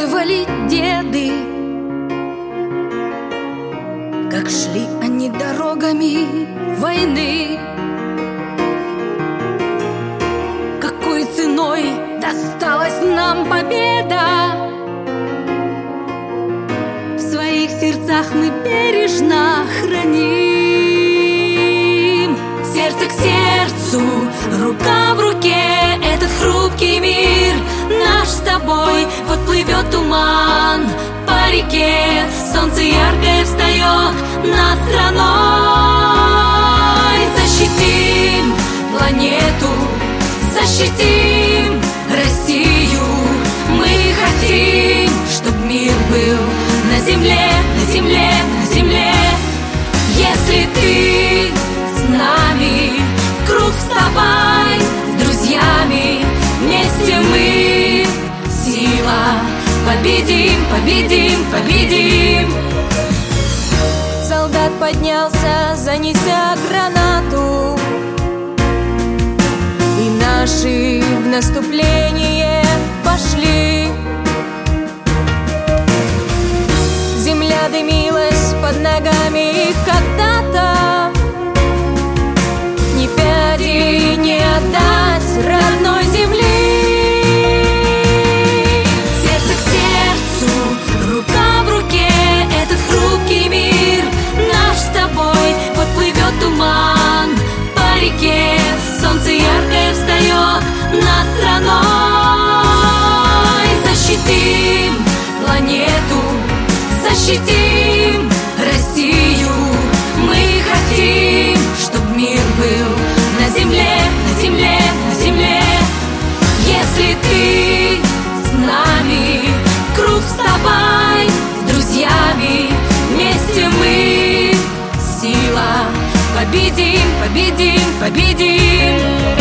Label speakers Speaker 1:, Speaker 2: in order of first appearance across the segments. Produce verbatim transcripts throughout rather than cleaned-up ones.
Speaker 1: рассказывали деды, как шли они дорогами войны, какой ценой досталась нам победа. В своих сердцах мы бережно храним. Сердце к сердцу, рука в руке, этот хрупкий мир наш с тобой. Вот плывет туман по реке, солнце яркое встает над страной. Защитим планету, защитим Россию. Мы хотим, чтоб мир был на земле, на земле, на земле. Если ты с нами, в круг вставай, с друзьями, вместе мы сила. Победим, победим, победим.
Speaker 2: Солдат поднялся, занеся гранату, и наши в наступление пошли. Земля дымилась под ногами когда-то, ни пяди не отдать родной земли.
Speaker 1: Сердце к сердцу, рука в руке, этот хрупкий мир наш с тобой. Вот плывет туман по реке, солнце яркое встает над страной. Защитим планету, защитим Россию. Мы хотим, чтоб мир был на земле, на земле, на земле. Если ты с нами, в круг вставай, с друзьями, вместе мы сила. Победим, победим, победим.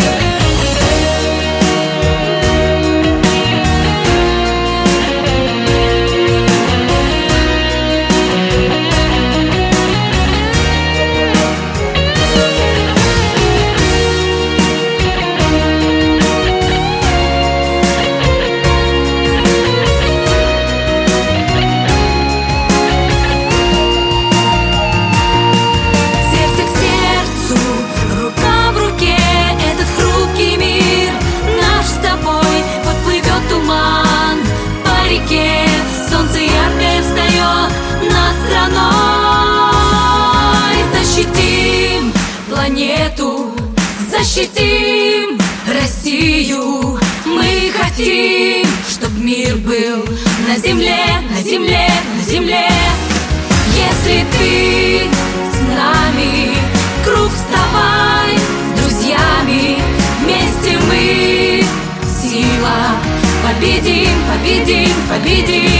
Speaker 1: Солнце яркое встает над страной. Защитим планету, защитим Россию. Мы хотим, чтоб мир был на земле, на земле, на земле. Если ты с нами, в круг вставай, с друзьями, вместе мы сила. Победим, победим, победим.